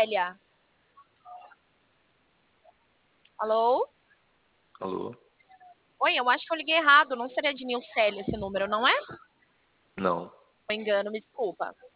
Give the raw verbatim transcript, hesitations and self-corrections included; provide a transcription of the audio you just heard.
Nilcélia. Alô? Alô? Oi, eu acho que eu liguei errado. Não seria de Nilcélia esse número, não é? Não. Foi engano, me desculpa.